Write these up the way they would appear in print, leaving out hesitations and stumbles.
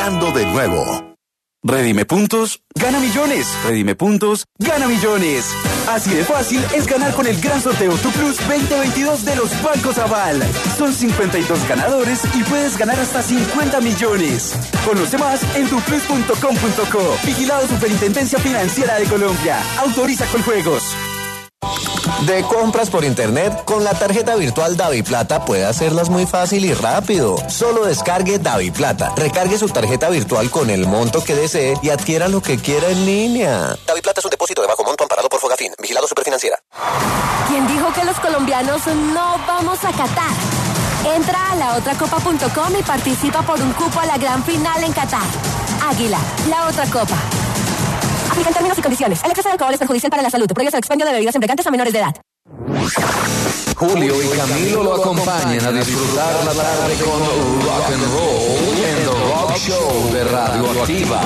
ganando de nuevo. Redime puntos, gana millones. Redime puntos, gana millones. Así de fácil es ganar con el gran sorteo Tu Plus 2022 de los Bancos Aval. Son 52 ganadores y puedes ganar hasta 50 millones. Conoce más en tuplus.com.co. Vigilado Superintendencia Financiera de Colombia. Autoriza con juegos. De compras por internet, con la tarjeta virtual DaviPlata puede hacerlas muy fácil y rápido. Solo descargue DaviPlata, recargue su tarjeta virtual con el monto que desee y adquiera lo que quiera en línea. DaviPlata es un depósito de bajo monto amparado por Fogafín, vigilado Superfinanciera. ¿Quién dijo que los colombianos no vamos a Qatar? Entra a laotracopa.com y participa por un cupo a la gran final en Qatar. Águila, la otra copa. Aplican términos y condiciones. El exceso de alcohol es perjudicial para la salud. Prohíbe el expendio de bebidas embriagantes a menores de edad. Julio y Camilo lo acompañan a disfrutar la tarde con rock and roll en The Rock Show de Radioactiva.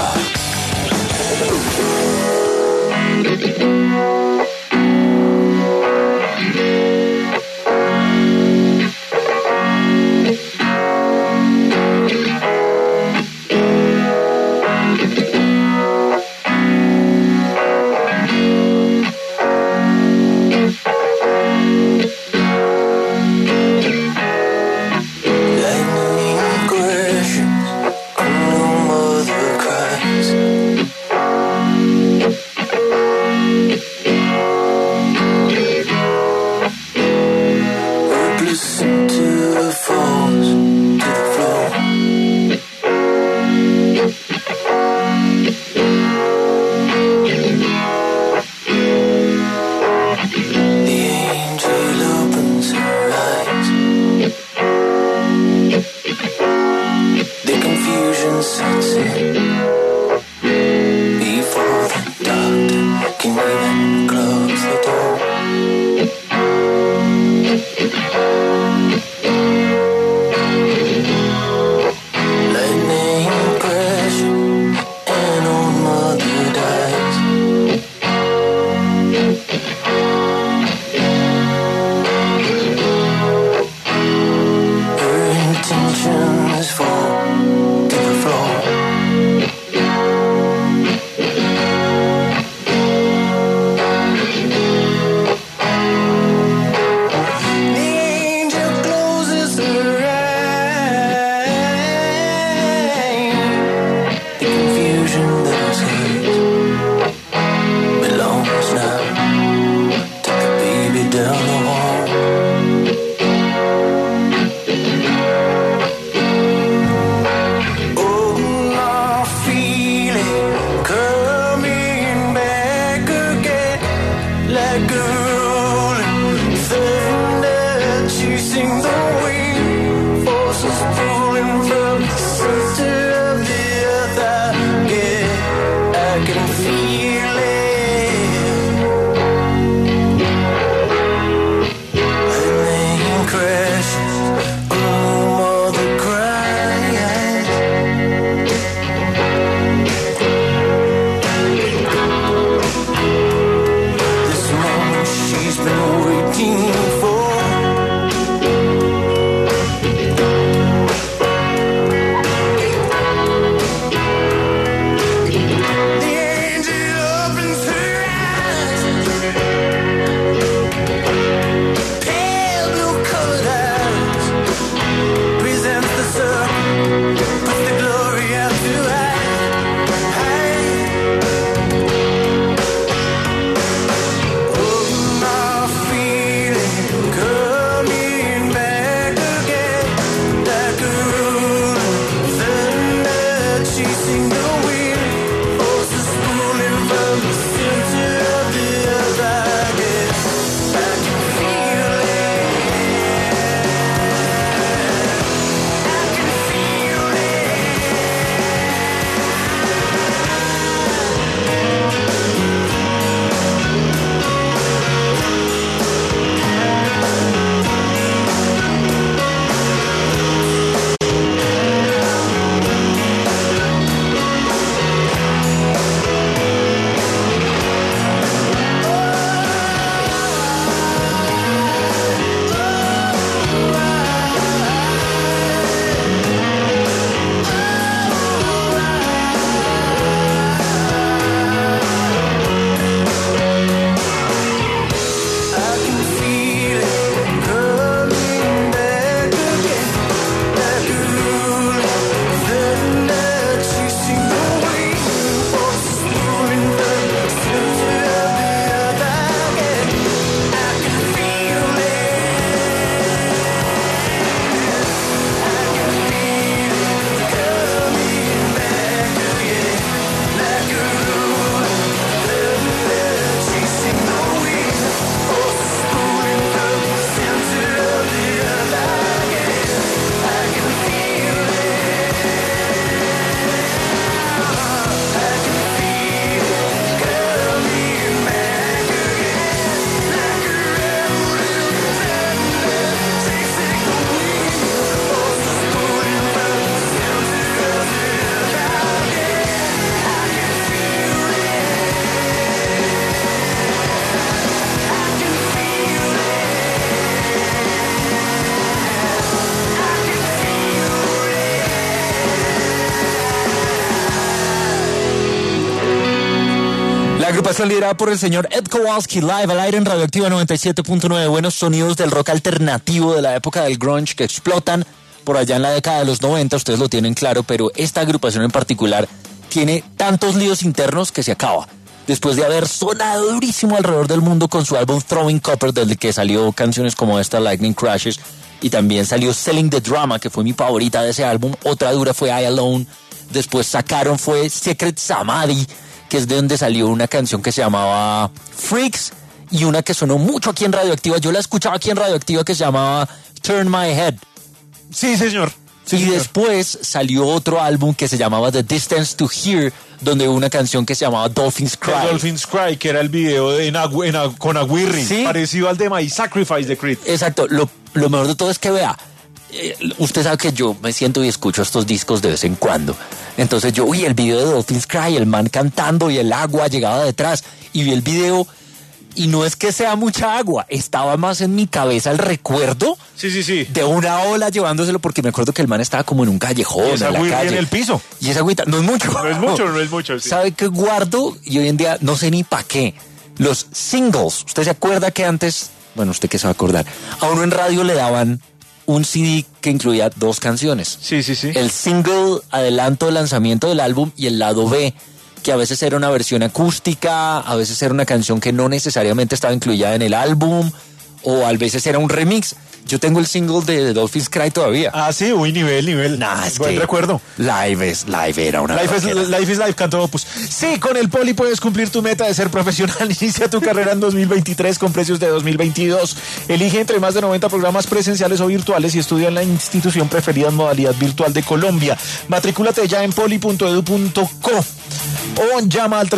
Agrupación liderada por el señor Ed Kowalski, live al aire en Radioactiva 97.9. Buenos sonidos del rock alternativo de la época del grunge que explotan por allá en la década de los 90, ustedes lo tienen claro, pero esta agrupación en particular tiene tantos líos internos que se acaba. Después de haber sonado durísimo alrededor del mundo con su álbum Throwing Copper, del que salió canciones como esta, Lightning Crashes, y también salió Selling the Drama, que fue mi favorita de ese álbum. Otra dura fue I Alone. Después sacaron fue Secret Samadhi, que es de donde salió una canción que se llamaba Freaks, y una que sonó mucho aquí en Radioactiva. Yo la escuchaba aquí en Radioactiva, que se llamaba Turn My Head. Sí, señor. Sí, y señor. después salió otro álbum que se llamaba The Distance to Here, donde hubo una canción que se llamaba Dolphins Cry. Dolphins Cry, que era el video de con Aguirre, ¿Sí? parecido al de My Sacrifice de Creed. Exacto, lo mejor de todo es que vea, usted sabe que yo me siento y escucho estos discos de vez en cuando. Entonces yo vi el video de Dolphins Cry, el man cantando y el agua llegaba detrás, y vi el video, y no es que sea mucha agua, estaba más en mi cabeza el recuerdo Sí. de una ola llevándoselo, porque me acuerdo que el man estaba como en un callejón, Y esa en la Aguirre calle. en el piso. Y esa agüita, no es mucho. No es mucho. Sí. ¿Sabe qué guardo? Y hoy en día no sé ni para qué. Los singles. ¿Usted se acuerda que antes, bueno, usted que se va a acordar, a uno en radio le daban un CD que incluía 2 canciones? Sí. El single, adelanto de lanzamiento del álbum, y el lado B, que a veces era una versión acústica, a veces era una canción que no necesariamente estaba incluida en el álbum, o a veces era un remix. Yo tengo el single de Dolphins Cry todavía. Ah, sí, nivel. Nah, es buen que recuerdo. Live era una rockera. Life is Life, cantó Opus. Sí, con el Poli puedes cumplir tu meta de ser profesional. Inicia tu carrera en 2023 con precios de 2022. Elige entre más de 90 programas presenciales o virtuales y estudia en la institución preferida en modalidad virtual de Colombia. Matrículate ya en poli.edu.co o llama al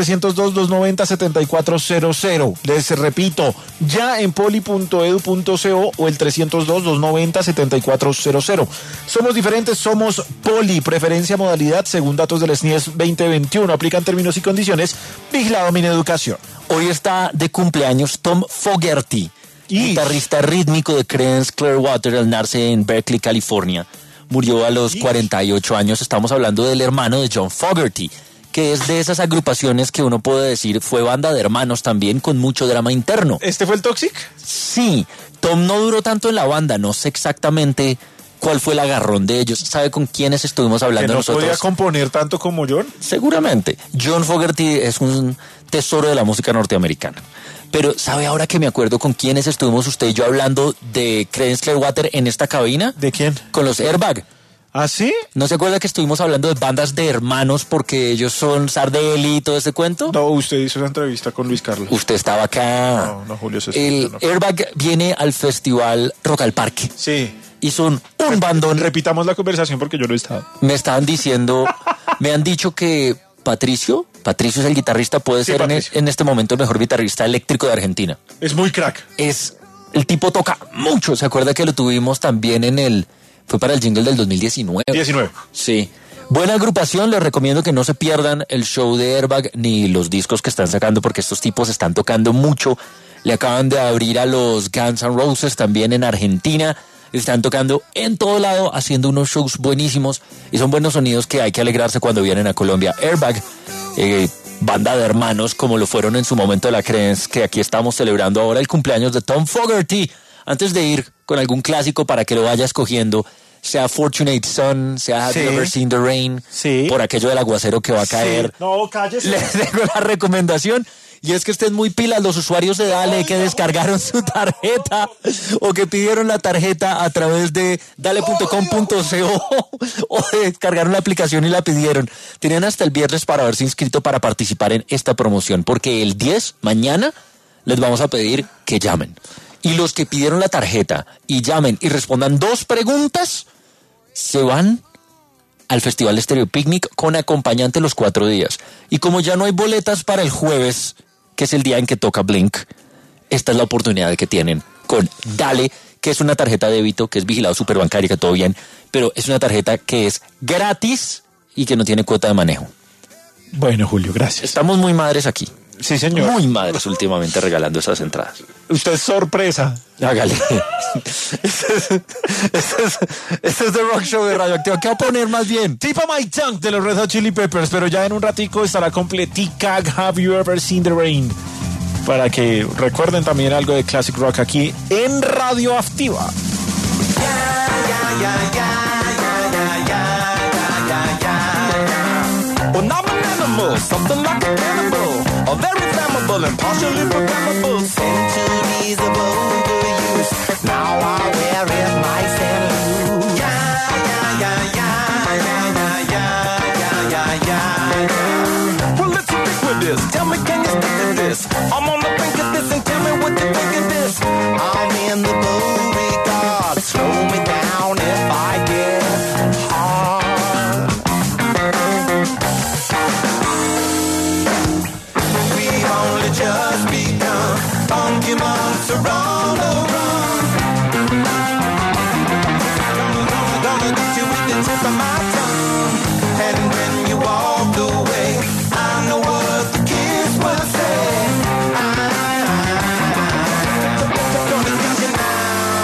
302-290-7400. Les repito, ya en poli.edu.co o el 302-290-7400. Somos diferentes, somos Poli. Preferencia modalidad según datos del SNIES 2021. Aplican términos y condiciones. Vigilado Mineducación. Hoy está de cumpleaños Tom Fogerty, guitarrista rítmico de Creedence Clearwater, al nacer en Berkeley, California. Murió a los 48 años. Estamos hablando del hermano de John Fogerty, que es de esas agrupaciones que uno puede decir fue banda de hermanos también, con mucho drama interno. ¿Este fue el Toxic? Sí, Tom no duró tanto en la banda, no sé exactamente cuál fue el agarrón de ellos. ¿Sabe con quiénes estuvimos hablando ¿Que no nosotros? podía componer tanto como John? Seguramente. John Fogerty es un tesoro de la música norteamericana. Pero ¿sabe ahora que me acuerdo con quiénes estuvimos usted y yo hablando de Creedence Clearwater en esta cabina? ¿De quién? Con los Airbag. ¿Ah, sí? ¿No se acuerda que estuvimos hablando de bandas de hermanos porque ellos son Sardelli y todo ese cuento? No, usted hizo esa entrevista con Luis Carlos. Usted estaba acá. No, Julio. El Airbag viene al festival Rock al Parque. Sí. Y son un bandón. Repitamos la conversación porque yo no he estado. Me estaban diciendo, me han dicho que Patricio es el guitarrista, puede ser en este momento el mejor guitarrista eléctrico de Argentina. Es muy crack. El tipo toca mucho. ¿Se acuerda que lo tuvimos también fue para el jingle del 2019? 19. Sí. Buena agrupación, les recomiendo que no se pierdan el show de Airbag ni los discos que están sacando, porque estos tipos están tocando mucho. Le acaban de abrir a los Guns N' Roses también en Argentina. Están tocando en todo lado, haciendo unos shows buenísimos, y son buenos sonidos que hay que alegrarse cuando vienen a Colombia. Airbag, banda de hermanos como lo fueron en su momento la Creedence, que aquí estamos celebrando ahora el cumpleaños de Tom Fogerty. Antes de ir con algún clásico para que lo vaya escogiendo, sea Fortunate Son, sea Have You Ever Seen the Rain, por aquello del aguacero que va a caer. No, cállese. Les dejo la recomendación. Y es que estén muy pilas los usuarios de Dale que descargaron su tarjeta o que pidieron la tarjeta a través de dale.com.co o descargaron la aplicación y la pidieron. Tenían hasta el viernes para haberse inscrito para participar en esta promoción, porque el 10, mañana, les vamos a pedir que llamen. Y los que pidieron la tarjeta y llamen y respondan 2 preguntas, se van al Festival Stereo Picnic con acompañante los 4 días. Y como ya no hay boletas para el jueves, que es el día en que toca Blink, esta es la oportunidad que tienen con Dale, que es una tarjeta de débito, que es vigilado superbancaria, que todo bien, pero es una tarjeta que es gratis y que no tiene cuota de manejo. Bueno, Julio, gracias. Estamos muy madres aquí. Sí, señor. Muy madres últimamente regalando esas entradas. Usted es sorpresa. Hágale. Este es The Rock Show de Radioactiva. ¿Qué va a poner más bien? Tip of My Tongue de los Red Hot Chili Peppers, pero ya en un ratico estará completica Have You Ever Seen the Rain? Para que recuerden también algo de Classic Rock aquí en Radioactiva. Well, I'm an animal, something like a cannibal, a very flammable and partially programmable. Centuries of overuse, now I wear it nice and loose. Yeah. Well, let's stick with this. Tell me, can you stick to this? I'm on the brink of this, and tell me what you think of this. I'm in the Beauregard. Slow me down if I get hard. We've only just begun. Funky monks are on the run. Gonna get you with the tip of my tongue. And when you walk away, I know what the kids will say. Gonna get you now.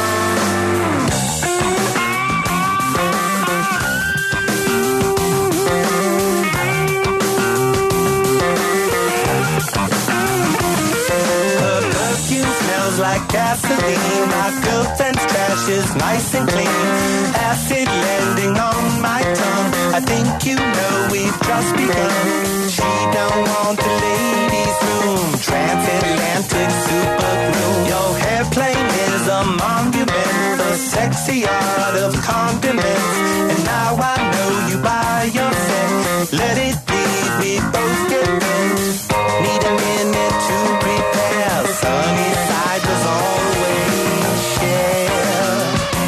Her perfume smells like gasoline. My girlfriend's trash is nice and clean. Acid landing on my tongue. I think you know we've just begun. She don't want the ladies' room. Transatlantic super glue. Your airplane is a monument. The sexy art of condiments. And now I know you by yourself. Let it be, we both get bent. Need a minute to prepare. Sunny side was always share.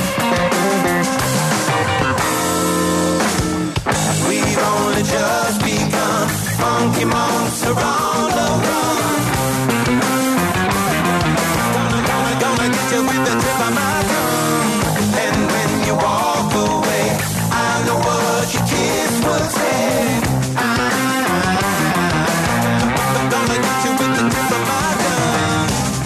We've only just begun. Funky monks are on the run. Gonna get you with the tip of my tongue. And when you walk away, I know what your kids would say. Gonna get you with the tip of my tongue.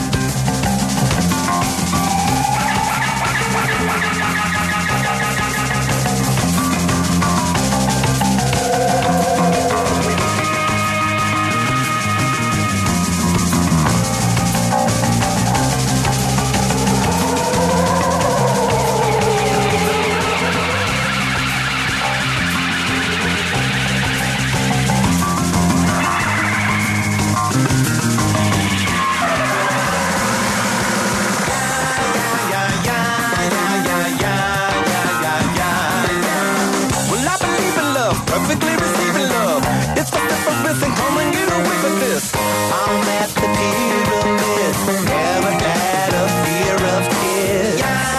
Well, I believe in love, perfectly receiving love. It's the difference and come and get away with this. I'm at the pyramid, never had a fear of kids.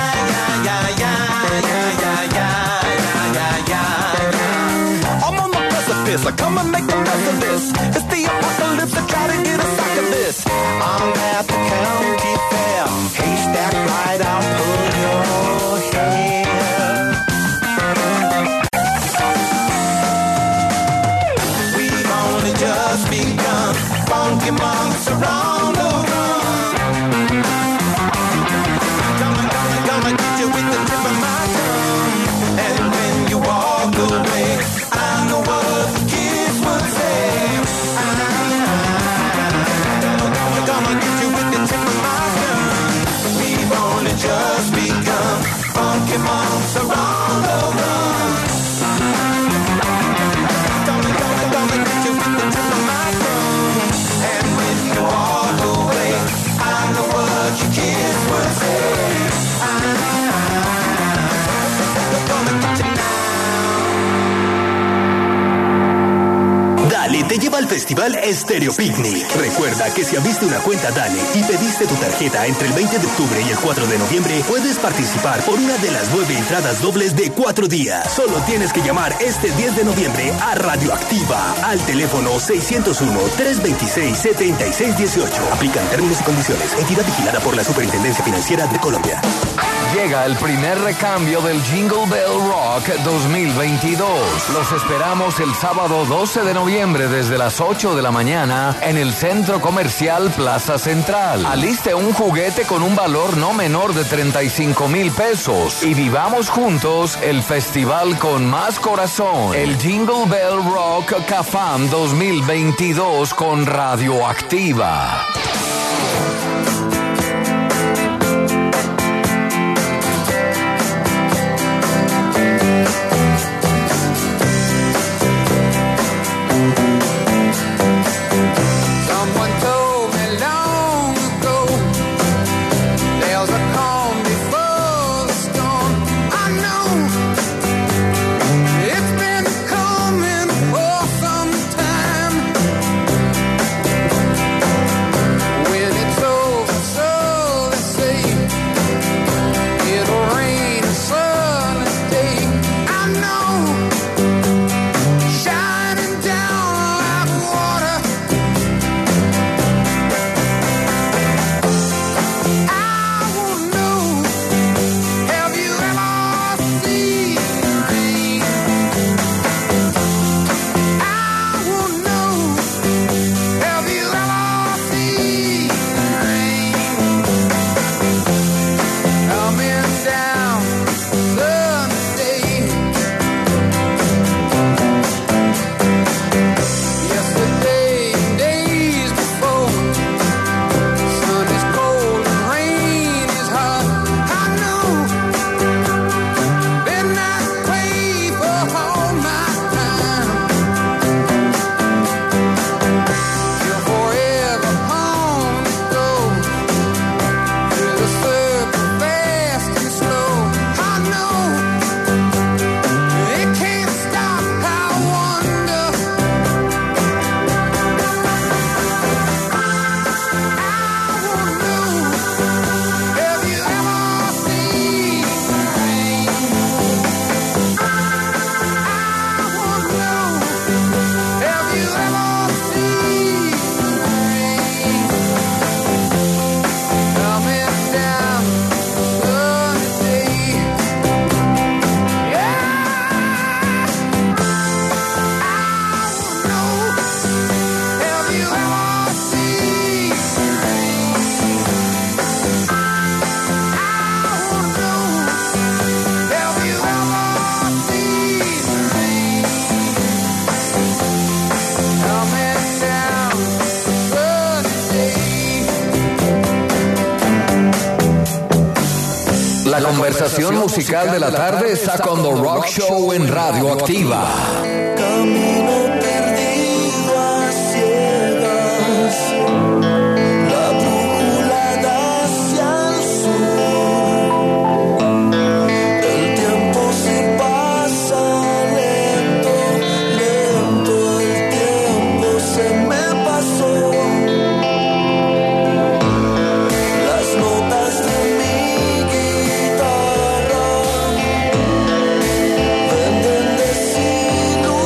I'm on the precipice, I come and make the best of this. It's the apocalypse, I try to get a sack of this. I'm at the county fair, haystack right, I'll pull your hair. We've only just begun. Funky monks are on the run. Gonna get you with the tip of my tongue. And when you walk away, I know what the kids would say. Gonna get you with the tip of my tongue. We've only just begun. Funky monks are on the run. Gonna get you with the tip of my tongue. And when you walk away, I know what your kids would say. Gonna get you now. Dale te lleva al festival Stereo Picnic. Recuerda que si abriste una cuenta Dale y pediste tu tarjeta entre el 20 de octubre y el 4 de noviembre, puedes participar por una de las 9 entradas dobles de 4 días. Solo tienes que llamar este 10 de noviembre a Radioactiva al teléfono 601-326-7618. Aplican términos y condiciones. Entidad vigilada por la Superintendencia Financiera de Colombia. Llega el primer recambio del Jingle Bell Rock 2022. Los esperamos el sábado 12 de noviembre desde las las 8 de la mañana en el Centro Comercial Plaza Central. Aliste un juguete con un valor no menor de 35,000 pesos y vivamos juntos el festival con más corazón, el Jingle Bell Rock CAFAM 2022 con Radioactiva. La conversación musical de la tarde está con The Rock Show en Radioactiva. Camino perdido a ciegas, la brújula da hacia el sur. El tiempo se pasa lento, lento, el tiempo se me pasó. Las notas de mi guitarra venden desilusión.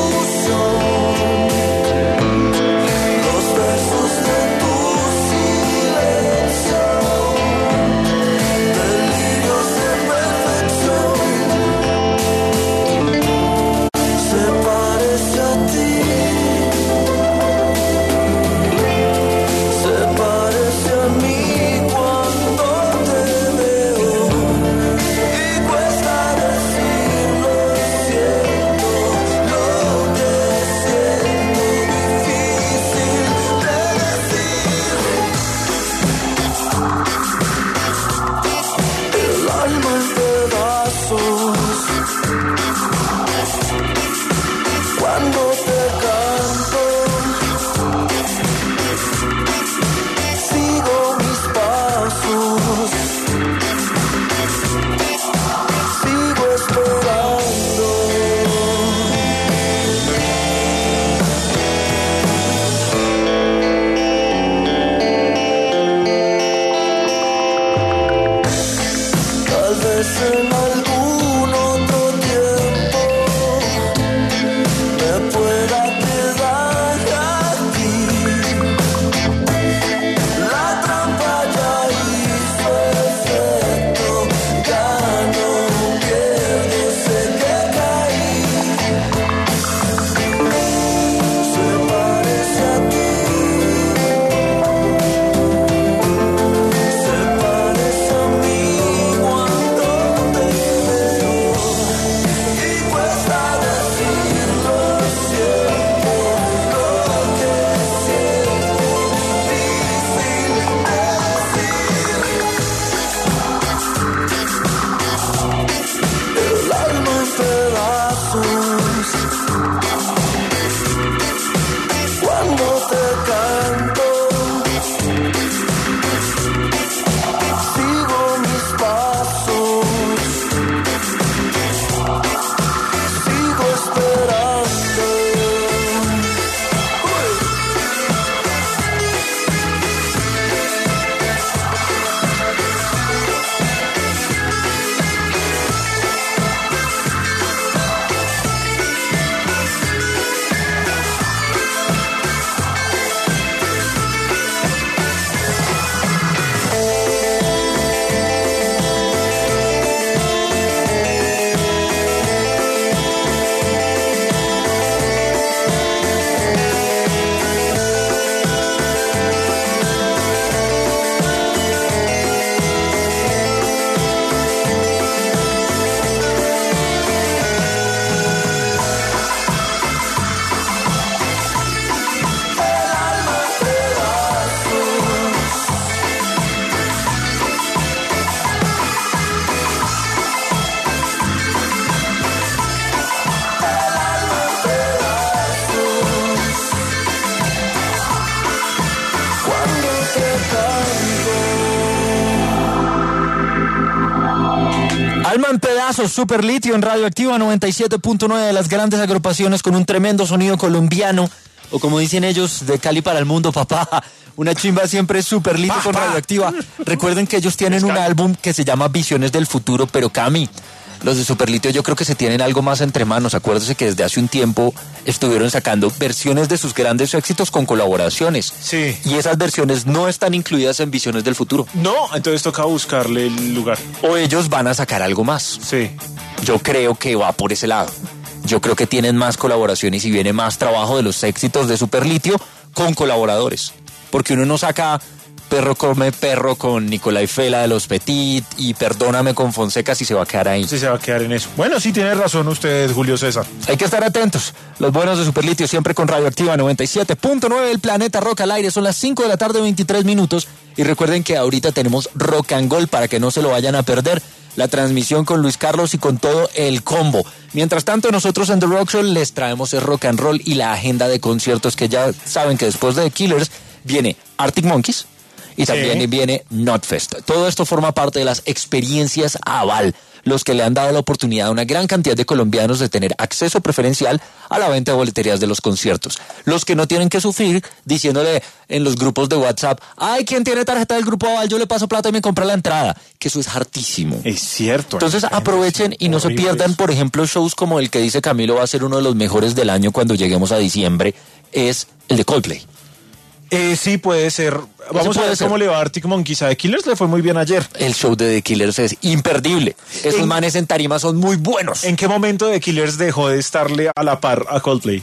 Alma en pedazos, Super Litio en Radioactiva 97.9 de las grandes agrupaciones con un tremendo sonido colombiano, o como dicen ellos, de Cali para el mundo, papá. Una chimba siempre Super Litio con Radioactiva. Recuerden que ellos tienen un álbum que se llama Visiones del Futuro, pero Cami, los de Super Litio yo creo que se tienen algo más entre manos. Acuérdese que desde hace un tiempo estuvieron sacando versiones de sus grandes éxitos con colaboraciones. Sí. Y esas versiones no están incluidas en Visiones del Futuro. No, entonces toca buscarle el lugar. O ellos van a sacar algo más. Sí. Yo creo que va por ese lado. Yo creo que tienen más colaboraciones y viene más trabajo de los éxitos de Super Litio con colaboradores. Porque uno no saca Perro come perro con Nicolai Fela de los Petit y Perdóname con Fonseca si se va a quedar ahí. Sí, se va a quedar en eso. Bueno, sí tiene razón usted, Julio César. Hay que estar atentos. Los buenos de Super Litio siempre con Radioactiva 97.9 del Planeta Rock al aire. Son las 5 de la tarde, 23 minutos. Y recuerden que ahorita tenemos Rock and Gold para que no se lo vayan a perder. La transmisión con Luis Carlos y con todo el combo. Mientras tanto, nosotros en The Rock Show les traemos el rock and roll y la agenda de conciertos que ya saben que después de The Killers viene Arctic Monkeys y también viene Notfest. Todo esto forma parte de las experiencias Aval, los que le han dado la oportunidad a una gran cantidad de colombianos de tener acceso preferencial a la venta de boleterías de los conciertos. Los que no tienen que sufrir diciéndole en los grupos de WhatsApp, ay, ¿quién tiene tarjeta del grupo Aval? Yo le paso plata y me compra la entrada. Que eso es hartísimo. Es cierto. Entonces aprovechen y no se pierdan, por ejemplo, shows como el que dice Camilo va a ser uno de los mejores del año cuando lleguemos a diciembre, es el de Coldplay. Sí, puede ser. Vamos a ver cómo le va a Arctic Monkeys. A The Killers le fue muy bien ayer. El show de The Killers es imperdible. Esos manes en tarima son muy buenos. ¿En qué momento The Killers dejó de estarle a la par a Coldplay?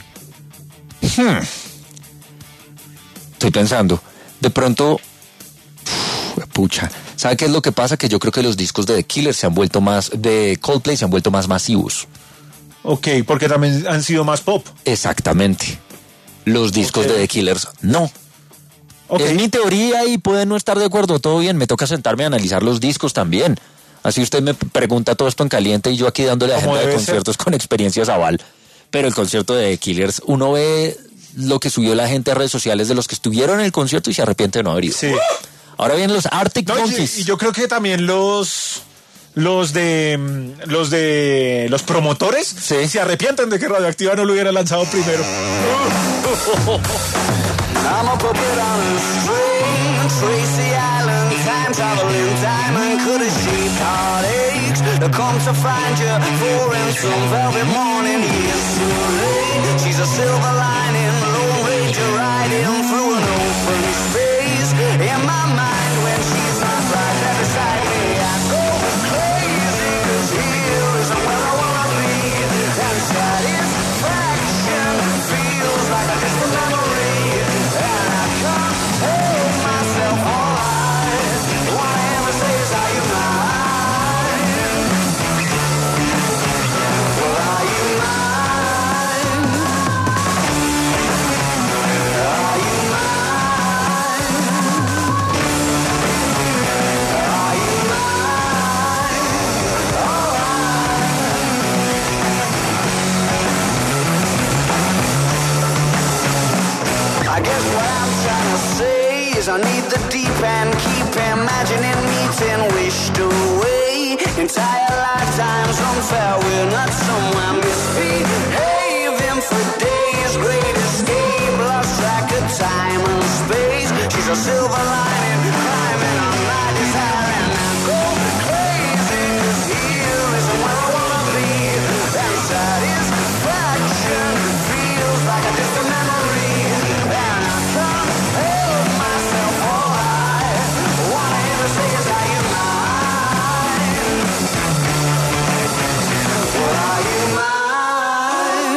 Estoy pensando. De pronto... pucha. ¿Sabe qué es lo que pasa? Que yo creo que los discos de The Killers se han vuelto más... de Coldplay se han vuelto más masivos. Ok, porque también han sido más pop. Exactamente. Los discos de The Killers, no. Es mi teoría y pueden no estar de acuerdo, todo bien, me toca sentarme a analizar los discos también. Así usted me pregunta todo esto en caliente y yo aquí dándole agenda de conciertos con experiencias Aval. Pero el concierto de The Killers, uno ve lo que subió la gente a redes sociales de los que estuvieron en el concierto y se arrepiente de no haber ido. Sí. Ahora vienen los Arctic Monkeys. Y yo creo que también los promotores se arrepienten de que Radioactiva no lo hubiera lanzado primero. I'm a puppet on a string, Tracy Island, time traveling diamond, could have shaped heartaches to come to find you for in some velvet morning. It's too late, she's a silver lining, Lone Ranger riding through an open space. In my mind when she's not right there beside me, I go crazy, 'cause here isn't where I wanna be. And satisfaction feels like a distant memory. I guess what I'm trying to say is I need the deep and keep imagining meeting wished away. Entire lifetimes unfair, we're not somewhere misbehaving for days. Great escape, lost track of time and space. She's a silver lining, climbing on my desire. And I go crazy, 'cause here isn't where I wanna be. And satisfaction feels like a distant memory. Are you mine?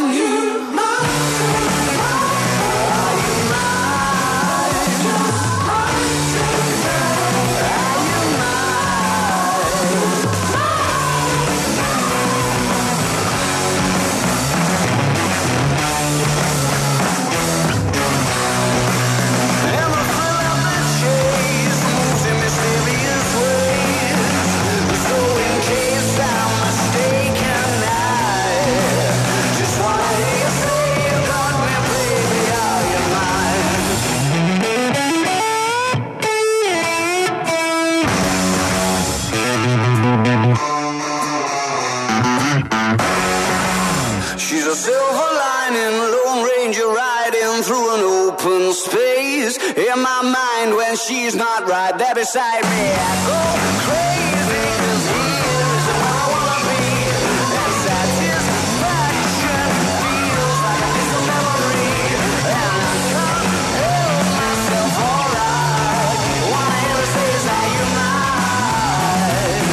She's a silver lining, Lone Ranger riding through an open space. In my mind when she's not right there beside me, I go crazy 'cause here's where I wanna be. And satisfaction feels like a distant memory. And I can't help myself alright. All I ever say is, are you mine?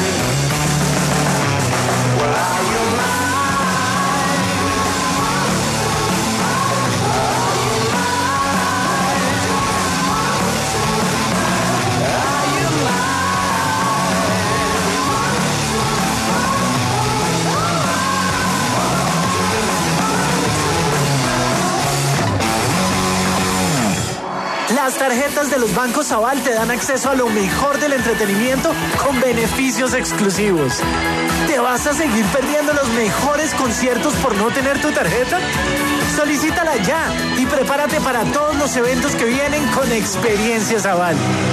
Well, are you mine? Las tarjetas de los bancos Aval te dan acceso a lo mejor del entretenimiento con beneficios exclusivos. ¿Te vas a seguir perdiendo los mejores conciertos por no tener tu tarjeta? Solicítala ya y prepárate para todos los eventos que vienen con Experiencias Aval.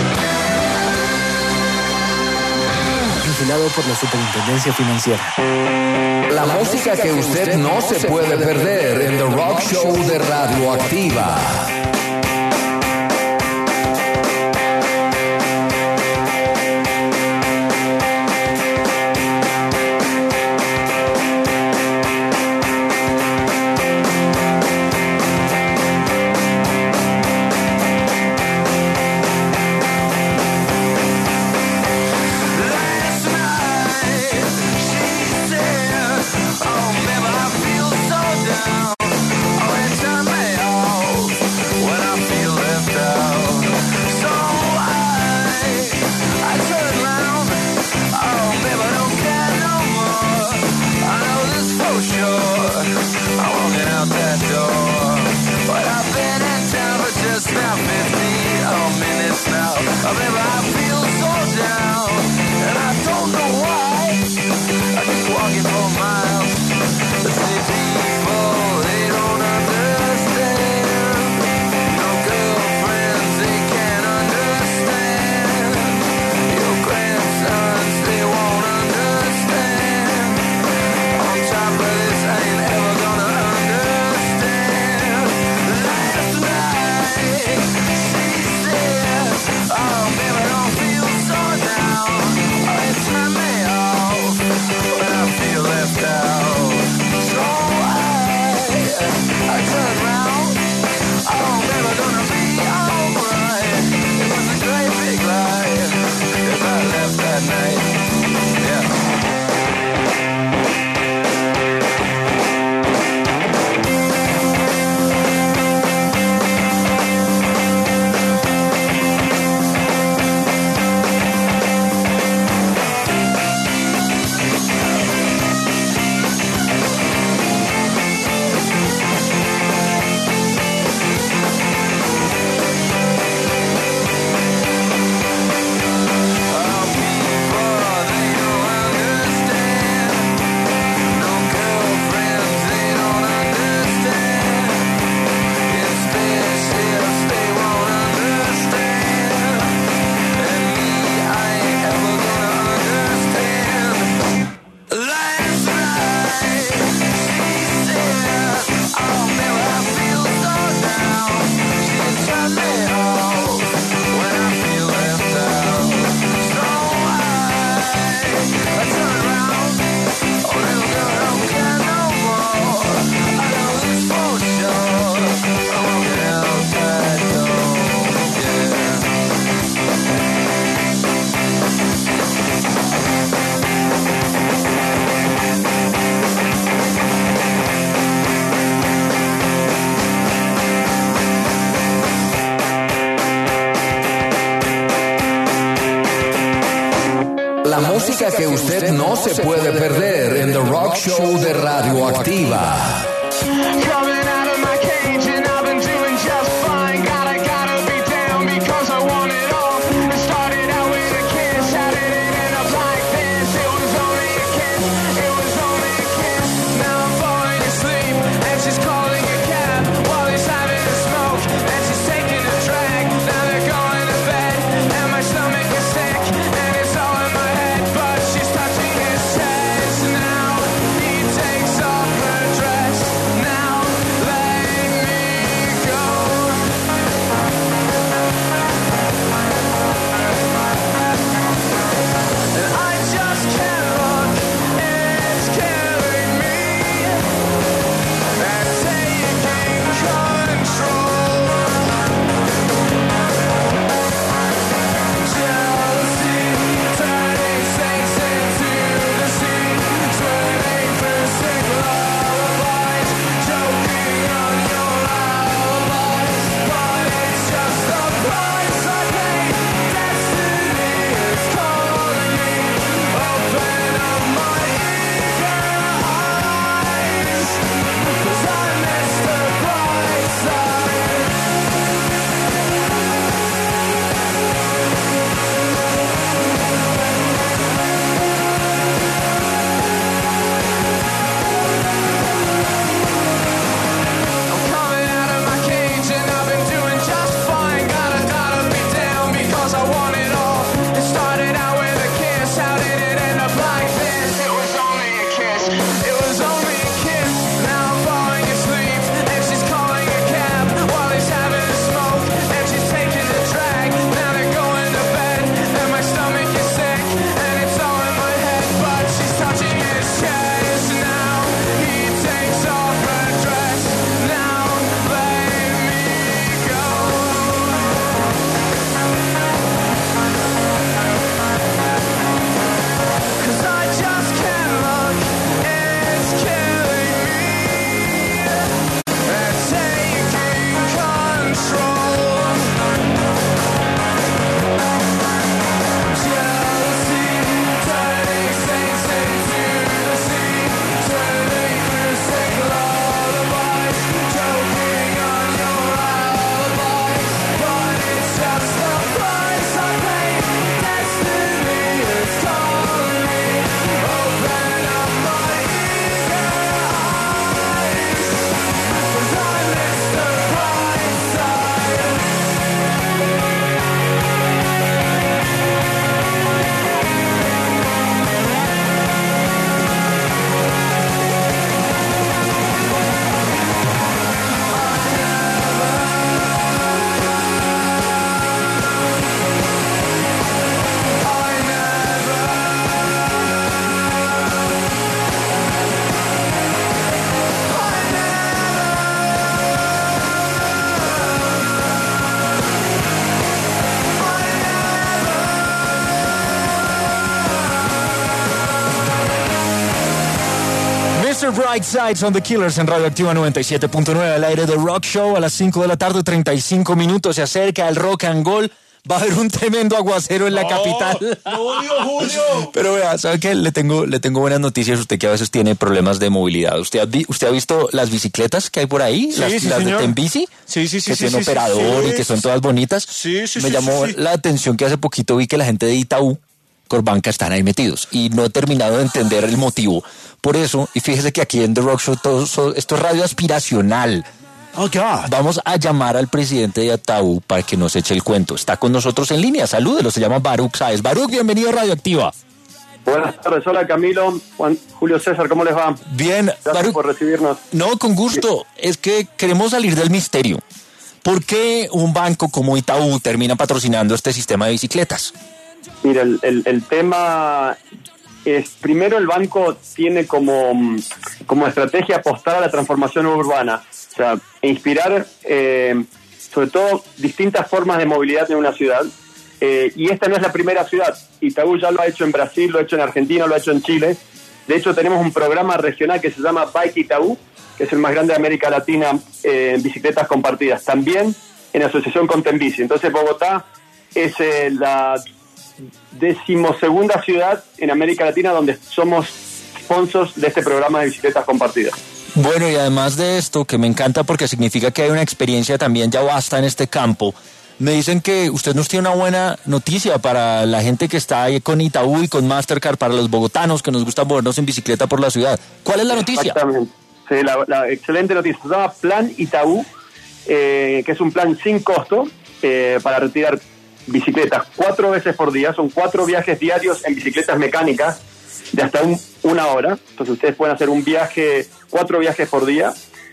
Vigilado por la Superintendencia Financiera. La música que usted no se puede perder en The Rock Show de Radioactiva. La música que usted no se puede perder en The Rock Show de Radioactiva. Dress Brightside son The Killers en Radioactiva 97.9 al aire de Rock Show a las 5 de la tarde, 35 minutos. Se acerca el Rock and Gold. Va a haber un tremendo aguacero en la capital. No, Dios, Julio. Pero vea, ¿sabe qué? Le tengo buenas noticias. Usted que a veces tiene problemas de movilidad. ¿Usted ha visto las bicicletas que hay por ahí? Sí, las sí, de señor. Tembici. Sí. Que tienen operador y que son todas bonitas. Sí. Me llamó la atención que hace poquito vi que la gente de Itaú Corbanca están ahí metidos y no he terminado de entender el motivo. Por eso, y fíjese que aquí en The Rock Show esto es radio aspiracional. Oh, God. Vamos a llamar al presidente de Itaú para que nos eche el cuento. Está con nosotros en línea. Salúdelo, se llama Baruch Sáez. Baruch, bienvenido a Radioactiva. Buenas tardes, hola Camilo, Juan, Julio César, ¿cómo les va? Bien, Gracias Baruch, por recibirnos. No, con gusto. Es que queremos salir del misterio. ¿Por qué un banco como Itaú termina patrocinando este sistema de bicicletas? Mira, el tema es, primero el banco tiene como estrategia apostar a la transformación urbana, o sea, inspirar sobre todo distintas formas de movilidad en una ciudad, y esta no es la primera ciudad. Itaú ya lo ha hecho en Brasil, lo ha hecho en Argentina, lo ha hecho en Chile. De hecho, tenemos un programa regional que se llama Bike Itaú, que es el más grande de América Latina en bicicletas compartidas, también en asociación con Tembici. Entonces Bogotá es la 12ª ciudad en América Latina donde somos sponsors de este programa de bicicletas compartidas. Bueno, y además de esto, que me encanta porque significa que hay una experiencia también ya vasta en este campo, me dicen que usted nos tiene una buena noticia para la gente que está ahí con Itaú y con Mastercard, para los bogotanos que nos gusta movernos en bicicleta por la ciudad. ¿Cuál es la noticia? Exactamente. Sí, la excelente noticia. Se llama Plan Itaú, que es un plan sin costo para retirar bicicletas 4 veces por día. Son 4 viajes diarios en bicicletas mecánicas de hasta una hora. Entonces ustedes pueden hacer 4 viajes por día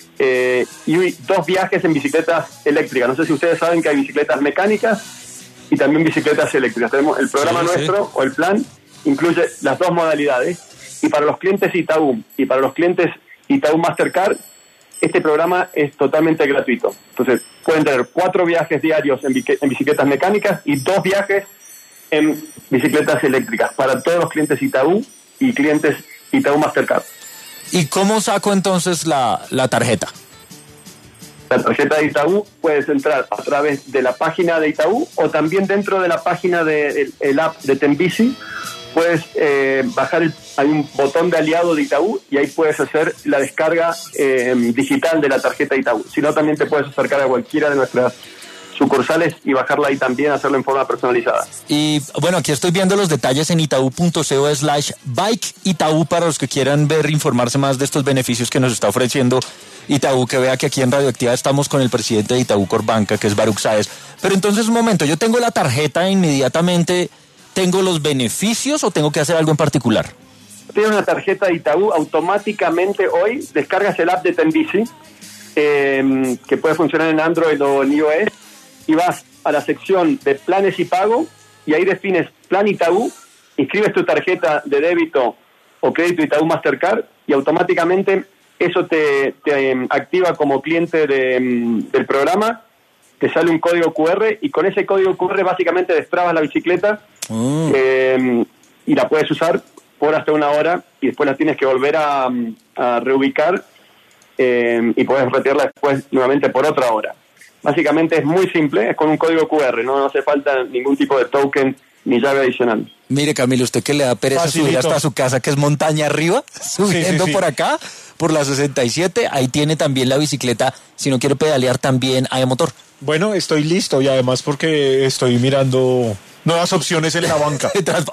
y 2 viajes en bicicletas eléctricas. No sé si ustedes saben que hay bicicletas mecánicas y también bicicletas eléctricas. Tenemos el programa nuestro o el plan incluye las 2 modalidades, y para los clientes Itaú y para los clientes Itaú Mastercard este programa es totalmente gratuito. Entonces pueden tener 4 viajes diarios en bicicletas mecánicas y 2 viajes en bicicletas eléctricas para todos los clientes Itaú y clientes Itaú Mastercard. ¿Y cómo saco entonces la tarjeta? La tarjeta de Itaú puedes entrar a través de la página de Itaú o también dentro de la página del app de Tembici. Puedes bajar, hay un botón de aliado de Itaú y ahí puedes hacer la descarga digital de la tarjeta Itaú. Si no, también te puedes acercar a cualquiera de nuestras sucursales y bajarla ahí también, hacerlo en forma personalizada. Y bueno, aquí estoy viendo los detalles en itaú.co/bike Itaú para los que quieran ver, informarse más de estos beneficios que nos está ofreciendo Itaú, que vea que aquí en Radioactiva estamos con el presidente de Itaú Corbanca, que es Baruch Sáez. Pero entonces, un momento, yo tengo la tarjeta inmediatamente, ¿tengo los beneficios o tengo que hacer algo en particular? Tienes una tarjeta de Itaú, automáticamente hoy descargas el app de Tembici, que puede funcionar en Android o en iOS, y vas a la sección de planes y pago, y ahí defines Plan Itaú, inscribes tu tarjeta de débito o crédito Itaú Mastercard, y automáticamente eso te activa como cliente del programa, te sale un código QR, y con ese código QR básicamente destrabas la bicicleta y la puedes usar por hasta 1 hora, y después la tienes que volver a reubicar y puedes retirarla después nuevamente por otra hora. Básicamente es muy simple, es con un código QR, no hace falta ningún tipo de token ni llave adicional. Mire, Camilo, usted que le da pereza subir hasta su casa, que es montaña arriba, subiendo por acá, por la 67, ahí tiene también la bicicleta, si no quiere pedalear también hay motor. Bueno, estoy listo, y además porque estoy mirando nuevas opciones en la banca.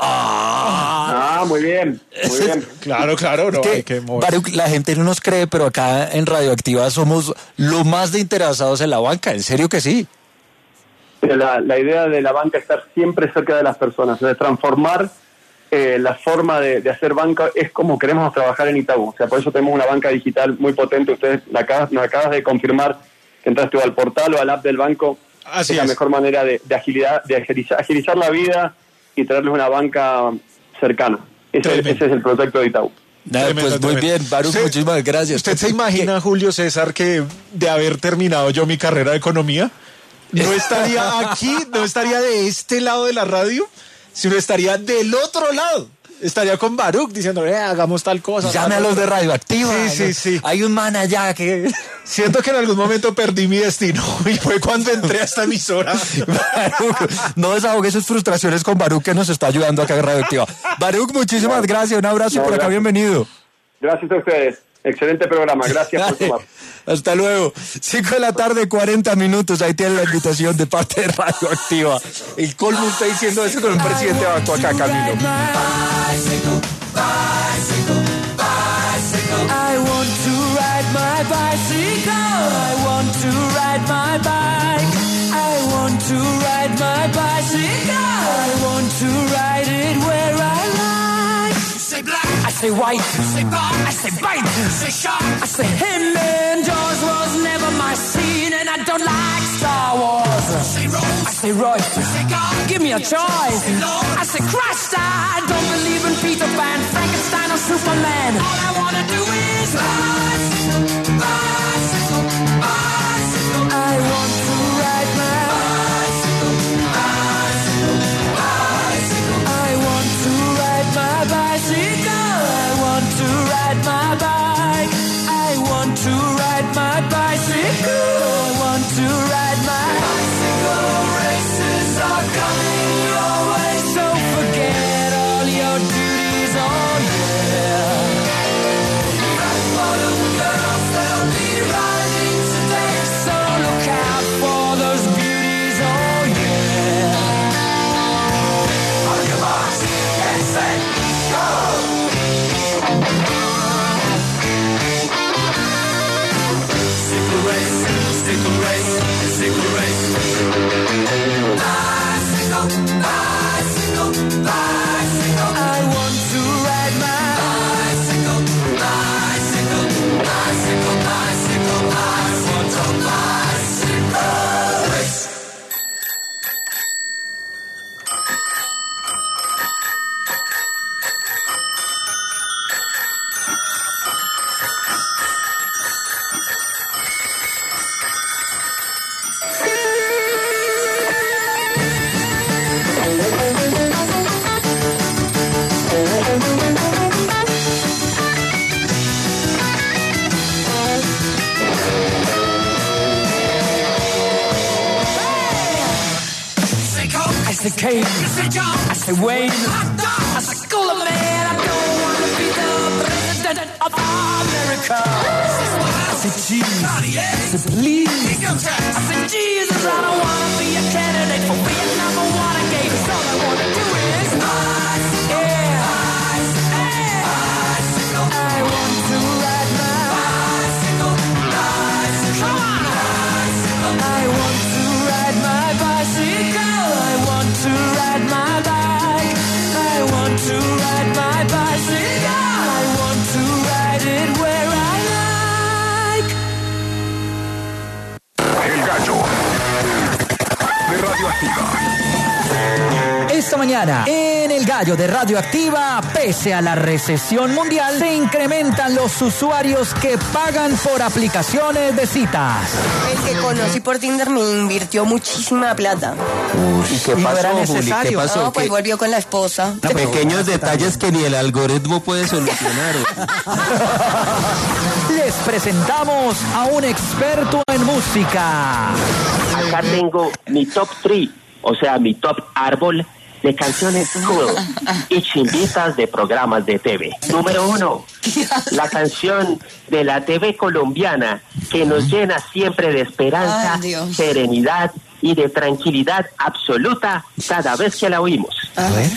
Muy bien, muy bien. Claro, no, hay que mover. Baruch, la gente no nos cree, pero acá en Radioactiva somos lo más de interesados en la banca, en serio que sí. La idea de la banca es estar siempre cerca de las personas, de transformar la forma de hacer banca, es como queremos trabajar en Itaú. O sea, por eso tenemos una banca digital muy potente. Ustedes nos acabas de confirmar que entraste al portal o al app del banco. Así es la mejor manera de agilizar la vida y traerles una banca cercana. Ese es el proyecto de Itaú. Pues muy bien, Baruch, muchísimas gracias. ¿Usted se imagina, Julio César, que de haber terminado yo mi carrera de economía, no estaría aquí, no estaría de este lado de la radio, sino estaría del otro lado? estaría con Baruch diciendo, hagamos tal cosa. Llame a los de Radioactiva. Sí. Hay un man allá que... Siento que en algún momento perdí mi destino y fue cuando entré a esta emisora. No desahogue sus frustraciones con Baruch, que nos está ayudando acá en Radioactiva. Baruch, muchísimas gracias. Un abrazo y por acá, bienvenido. Gracias a ustedes. Excelente programa. Gracias por tomar. Hasta luego. 5:40 p.m. Ahí tienen la invitación de parte de Radioactiva. El colmo está diciendo eso con un presidente banco acá, Camilo. I want to ride my bicycle. I want to ride my bike. I want to ride my bicycle. I want to ride it where I like. Say black, I say white. Say bar, I say bite. Say shark, I say him. And Jaws was never my scene, and I don't like Star Wars. Say Rose, I say Roy. Say God, give me a choice. Say Lord, I say Christ. I don't believe in Peter Pan, Frankenstein or Superman. All I wanna do is bicycle, bicycle, bicycle. I want to ride my bicycle, bicycle, bicycle. I want to ride my bicycle. I want to ride my bike. I want to ride my bicycle. I want to ride my bicycle. Races are coming your way, so forget all your duties. Oh yeah. Rock bottom girls, they'll be riding today, so look out for those beauties. Oh yeah. On your marks, get set, go. Sickle race, sickle race, sickle race. Bicycle, bicycle, bicycle. I want to ride my bicycle, bicycle, bicycle, bicycle. I want a bicycle race. I say Kane, I say Wayne, I say Cooler Man. I don't want to be the president of America. I say cheese, I say please. I say Jesus, I don't want to be a candidate for Vietnam or Watergate. All I want to do is yeah. I want to ride my bicycle, bicycle. Come on. I want to ride my bicycle. I want to ride my bike. I want to ride my bicycle. I want to ride it where I like. El Gallo de Radioactiva. Esta mañana, en El Gallo de Radioactiva, pese a la recesión mundial, se incrementan los usuarios que pagan por aplicaciones de citas. El que conocí por Tinder me invirtió muchísima plata. ¿Y qué pasó, Juli? ¿Qué pasó? No, pues volvió con la esposa. Pequeños detalles que ni el algoritmo puede solucionar. Les presentamos a un experto en música. Acá tengo mi top 3, o sea, mi top árbol de canciones cool y chimbitas de programas de TV. Número 1, la canción de la TV colombiana que nos llena siempre de esperanza, serenidad y de tranquilidad absoluta cada vez que la oímos. A ver.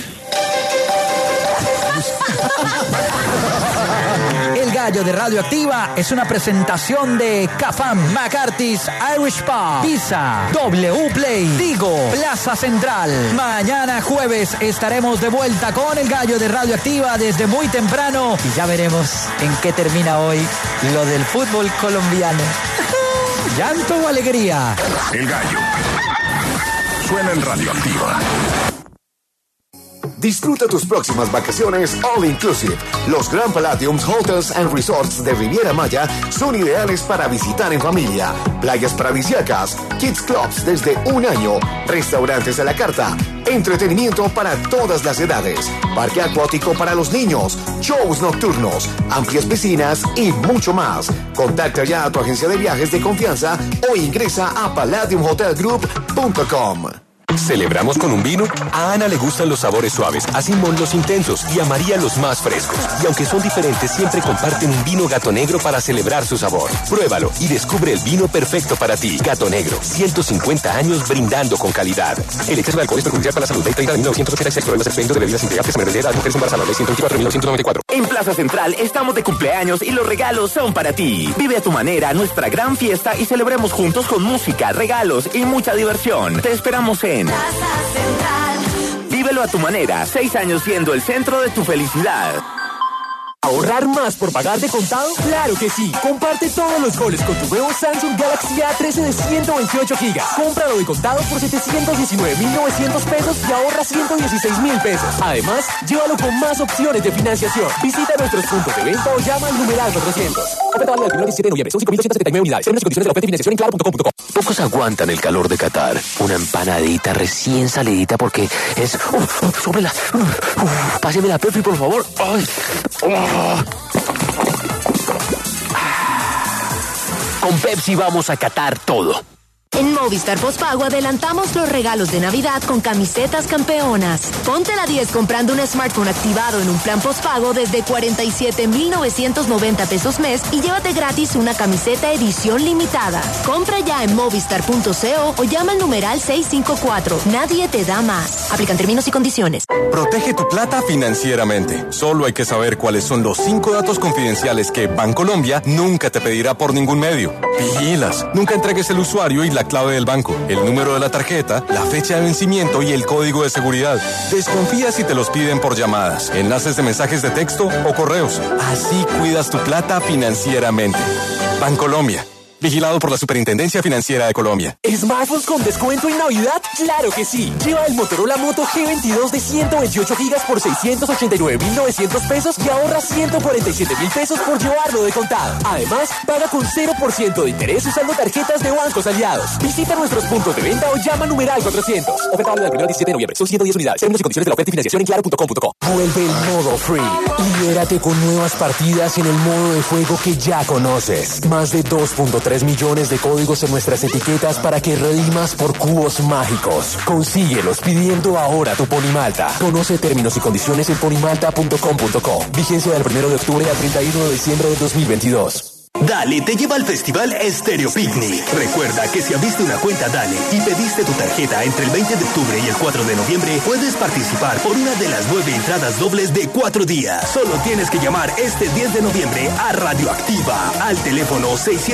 El Gallo de Radioactiva es una presentación de Cafam, McCarthy's Irish Pub, Pizza, W Play, Tigo, Plaza Central. Mañana jueves estaremos de vuelta con El Gallo de Radioactiva desde muy temprano y ya veremos en qué termina hoy lo del fútbol colombiano. ¿Llanto o alegría? El Gallo suena en Radioactiva. Disfruta tus próximas vacaciones all inclusive. Los Grand Palladiums Hotels and Resorts de Riviera Maya son ideales para visitar en familia. Playas paradisíacas, kids clubs desde 1 año, restaurantes a la carta, Entretenimiento para todas las edades. Parque acuático para los niños. Shows nocturnos. Amplias piscinas y mucho más. Contacta ya a tu agencia de viajes de confianza o ingresa a palladiumhotelgroup.com. ¿Celebramos con un vino? A Ana le gustan los sabores suaves, a Simón los intensos y a María los más frescos. Y aunque son diferentes, siempre comparten un vino Gato Negro para celebrar su sabor. Pruébalo y descubre el vino perfecto para ti. Gato Negro, 150 años brindando con calidad. El exceso de alcohol es perjudicial para la salud. Ley 30 de 1986, problemas expendios de bebidas integrantes, menores de edad, mujeres embarazadas, ley 124.1994. En Plaza Central estamos de cumpleaños y los regalos son para ti. Vive a tu manera nuestra gran fiesta y celebremos juntos con música, regalos y mucha diversión. Te esperamos en Plaza Central. Vívelo a tu manera, 6 años siendo el centro de tu felicidad. ¿Ahorrar más por pagar de contado? ¡Claro que sí! Comparte todos los goles con tu nuevo Samsung Galaxy A13 de 128 GB. Cómpralo de contado por 719.900 pesos y ahorra 116.000 pesos. Además, llévalo con más opciones de financiación. Visita nuestros puntos de venta o llama al numeral 400. Oferta válida del 1 al 17 de noviembre. Son 5.279 unidades. Términos y condiciones de la oferta y financiación en claro.com.co. Pocos aguantan el calor de Qatar. Una empanadita recién salidita porque es... ¡Sóbrela! ¡Páseme la Pepsi, por favor! ¡Ay! Con Pepsi vamos a catar todo. En Movistar Postpago adelantamos los regalos de Navidad con camisetas campeonas. Ponte la 10 comprando un smartphone activado en un plan postpago desde 47.990 pesos mes y llévate gratis una camiseta edición limitada. Compra ya en movistar.co o llama al numeral 654. Nadie te da más. Aplican términos y condiciones. Protege tu plata financieramente. Solo hay que saber cuáles son los 5 datos confidenciales que Bancolombia nunca te pedirá por ningún medio. Vigilas. Nunca entregues el usuario y la clave del banco, el número de la tarjeta, la fecha de vencimiento y el código de seguridad. Desconfía si te los piden por llamadas, enlaces de mensajes de texto o correos. Así cuidas tu plata financieramente. Bancolombia. Vigilado por la Superintendencia Financiera de Colombia. ¿Smartphones con descuento en Navidad? ¡Claro que sí! Lleva el Motorola Moto G22 de 128 GB por 689.900 pesos y ahorra 147.000 pesos por llevarlo de contado. Además, paga con 0% de interés usando tarjetas de bancos aliados. Visita nuestros puntos de venta o llama al numeral 400. Oferta válida del 1 al 17 de noviembre. Son 110 unidades. Términos y condiciones de la oferta y financiación en claro.com.co. Vuelve el modo free. Libérate con nuevas partidas en el modo de juego que ya conoces. Más de 2.3 millones de códigos en nuestras etiquetas para que redimas por cubos mágicos. Consíguelos pidiendo ahora tu Ponimalta. Conoce términos y condiciones en ponimalta.com.co. Vigencia del 1 de octubre al 31 de diciembre de 2022. Dale te lleva al festival Estéreo Picnic. Recuerda que si abriste una cuenta Dale y pediste tu tarjeta entre el 20 de octubre y el 4 de noviembre, puedes participar por una de las 9 entradas dobles de 4 días. Solo tienes que llamar este 10 de noviembre a Radioactiva al teléfono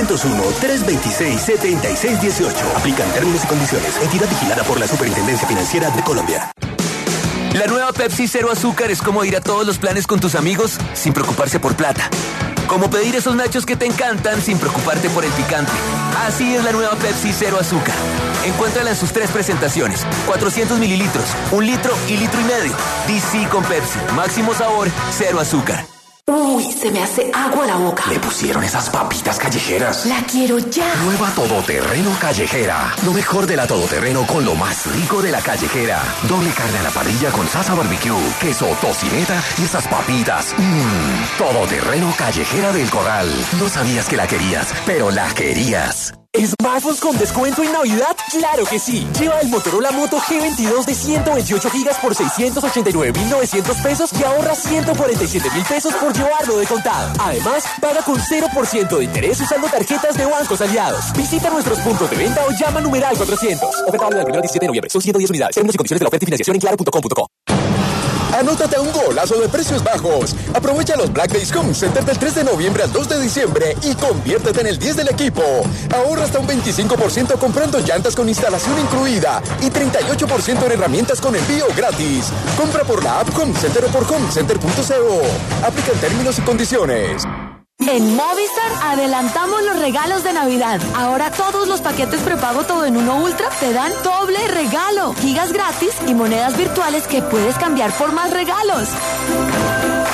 601-326-7618. Aplican términos y condiciones. Entidad vigilada por la Superintendencia Financiera de Colombia. La nueva Pepsi Cero Azúcar es como ir a todos los planes con tus amigos sin preocuparse por plata. Como pedir esos nachos que te encantan sin preocuparte por el picante. Así es la nueva Pepsi Cero Azúcar. Encuéntrala en sus 3 presentaciones. 400 mililitros, 1 litro y litro y medio. DC con Pepsi. Máximo sabor, cero azúcar. Uy, se me hace agua la boca. Le pusieron esas papitas callejeras. La quiero ya. Nueva Todoterreno Callejera. Lo mejor de la Todoterreno con lo más rico de la callejera. Doble carne a la parrilla con salsa barbecue, queso, tocineta y esas papitas. Todoterreno Callejera del Corral. No sabías que la querías, pero la querías. ¿Smartphones con descuento en Navidad? ¡Claro que sí! Lleva el Motorola Moto G22 de 128 GB por 689.900 pesos y ahorra 147.000 pesos por llevarlo de contado. Además, paga con 0% de interés usando tarjetas de bancos aliados. Visita nuestros puntos de venta o llama al numeral 400. Oferta válida del 1 al 17 de noviembre. Son 110 unidades. Términos y condiciones de la oferta y financiación en claro.com.co. Anótate a un golazo de precios bajos. Aprovecha los Black Days Home Center del 3 de noviembre al 2 de diciembre y conviértete en el 10 del equipo. Ahorra hasta un 25% comprando llantas con instalación incluida y 38% en herramientas con envío gratis. Compra por la app Home Center o por homecenter.co. Aplican términos y condiciones. En Movistar adelantamos los regalos de Navidad. Ahora todos los paquetes prepago todo en uno Ultra te dan doble regalo. Gigas gratis y monedas virtuales que puedes cambiar por más regalos.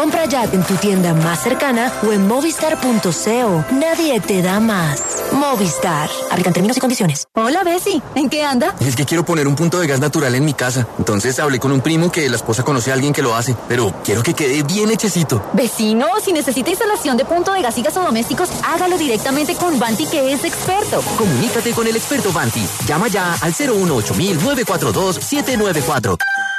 Compra ya en tu tienda más cercana o en movistar.co. Nadie te da más. Movistar. Aplican términos y condiciones. Hola, Bessie. ¿En qué anda? Es que quiero poner un punto de gas natural en mi casa. Entonces hablé con un primo que la esposa conoce a alguien que lo hace. Pero quiero que quede bien hechecito. Vecino, si necesita instalación de punto de gas y gasodomésticos, hágalo directamente con Vanti, que es experto. Comunícate con el experto Vanti. Llama ya al 018-942-794.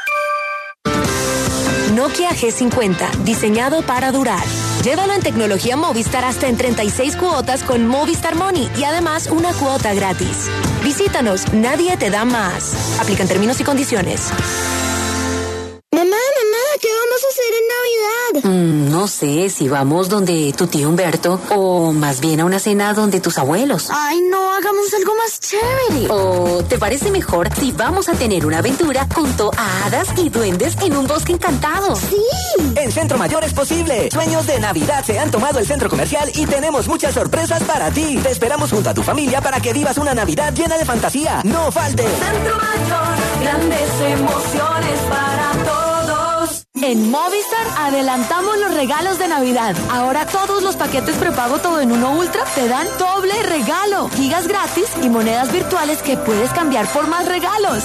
Nokia G50, diseñado para durar. Llévalo en tecnología Movistar hasta en 36 cuotas con Movistar Money y además una cuota gratis. Visítanos, nadie te da más. Aplican términos y condiciones. Mamá, ¿qué vamos a hacer en Navidad? No sé, si vamos donde tu tío Humberto o más bien a una cena donde tus abuelos. Ay, no, hagamos algo más chévere. ¿O te parece mejor si vamos a tener una aventura junto a hadas y duendes en un bosque encantado? Sí. En Centro Mayor es posible. Sueños de Navidad se han tomado el centro comercial y tenemos muchas sorpresas para ti. Te esperamos junto a tu familia para que vivas una Navidad llena de fantasía. ¡No falte! Centro Mayor, grandes emociones para todos. En Movistar adelantamos los regalos de Navidad. Ahora todos los paquetes prepago todo en uno Ultra te dan doble regalo. Gigas gratis y monedas virtuales que puedes cambiar por más regalos.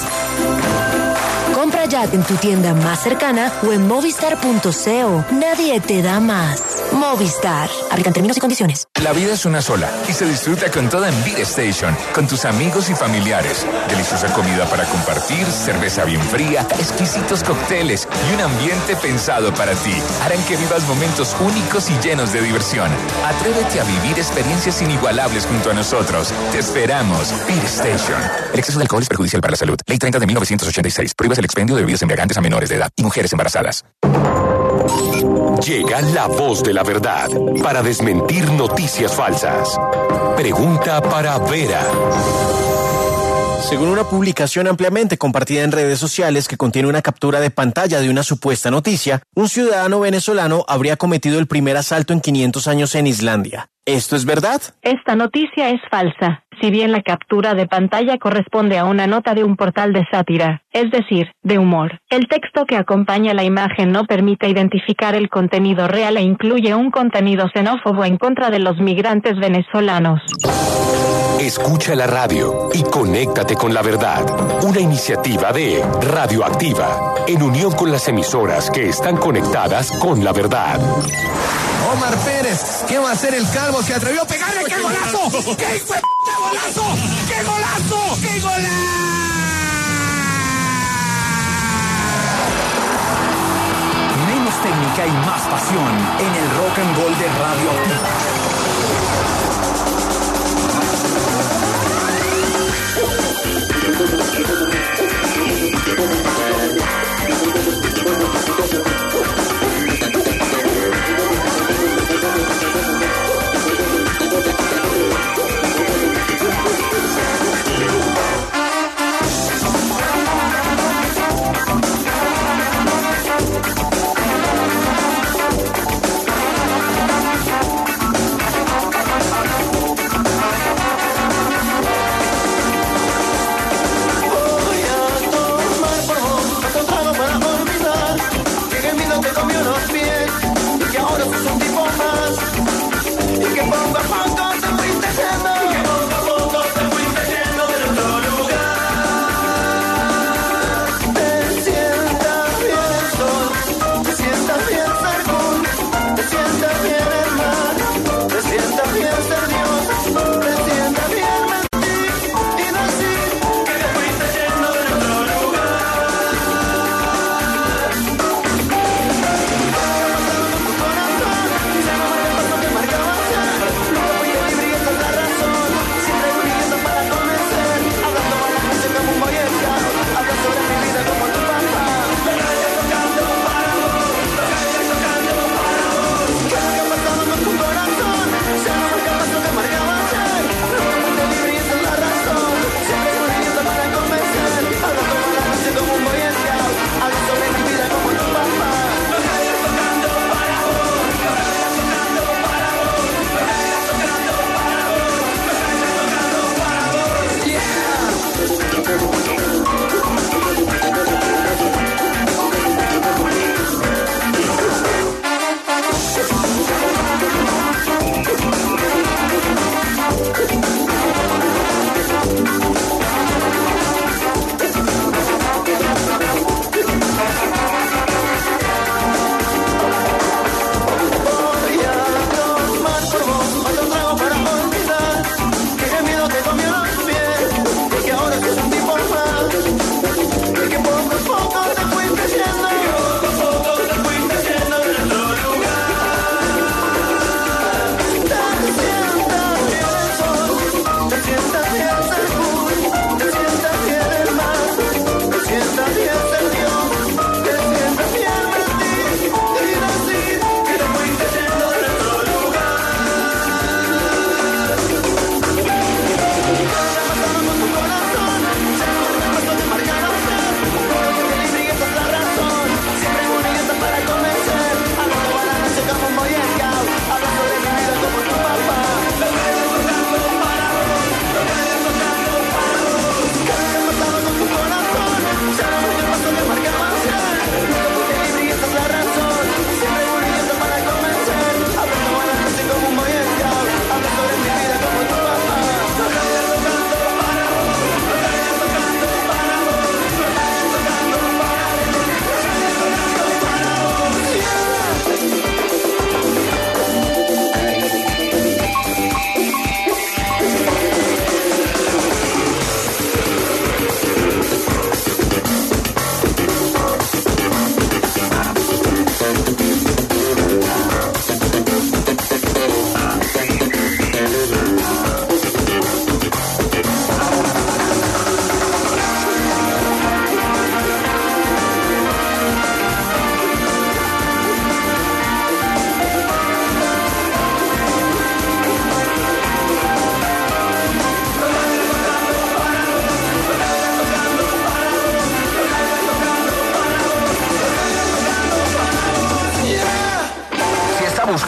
Compra ya en tu tienda más cercana o en movistar.co. Nadie te da más. Movistar. Aplican términos y condiciones. La vida es una sola y se disfruta con toda en Beer Station, con tus amigos y familiares. Deliciosa comida para compartir, cerveza bien fría, exquisitos cócteles y un ambiente pensado para ti. Harán que vivas momentos únicos y llenos de diversión. Atrévete a vivir experiencias inigualables junto a nosotros. Te esperamos. Beer Station. El exceso de alcohol es perjudicial para la salud. Ley 30 de 1986. Prohíbe el expendio de bebidas embriagantes a menores de edad y mujeres embarazadas. Llega la voz de la verdad para desmentir noticias falsas. Pregunta para Vera. Según una publicación ampliamente compartida en redes sociales que contiene una captura de pantalla de una supuesta noticia, un ciudadano venezolano habría cometido el primer asalto en 500 años en Islandia. ¿Esto es verdad? Esta noticia es falsa, si bien la captura de pantalla corresponde a una nota de un portal de sátira, es decir, de humor. El texto que acompaña la imagen no permite identificar el contenido real e incluye un contenido xenófobo en contra de los migrantes venezolanos. Escucha la radio y conéctate con la verdad. Una iniciativa de Radioactiva, en unión con las emisoras que están conectadas con la verdad. Omar Pérez, ¿qué va a hacer el calvo? Se atrevió a pegarle. ¡Qué golazo! ¡Qué hijo de golazo! ¡Qué golazo! ¡Qué golazo! Menos técnica y más pasión en el Rock and Roll de Radioactiva.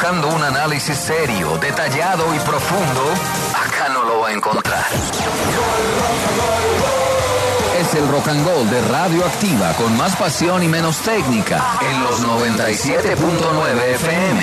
buscando un análisis serio, detallado y profundo, acá no lo va a encontrar. Es el Rock and Roll de Radioactiva, con más pasión y menos técnica, en los 97.9 FM.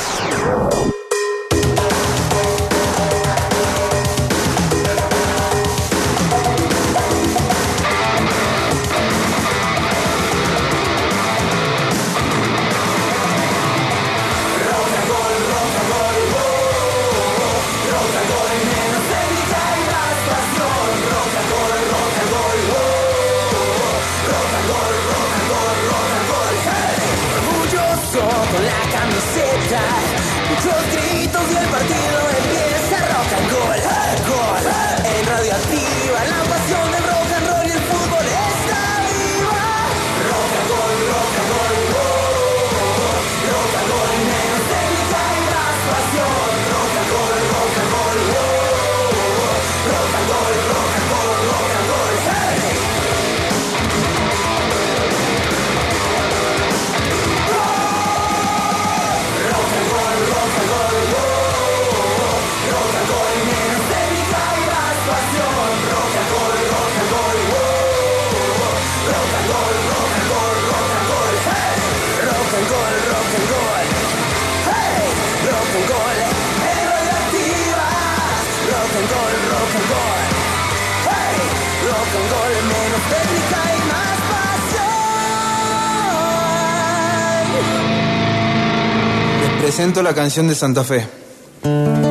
Con la camiseta, muchos gritos y el partido empieza. Rock and roll, gol. En Radioactiva, la pasión del rock and roll y el fútbol está viva. Rock and roll, rock and roll, rock and roll. Menos técnica y más pasión. Rock and roll, rock and roll, rock and roll, rock and roll, rock and roll. Hey. Menos técnica y más pasión. Les presento la canción de Santa Fe.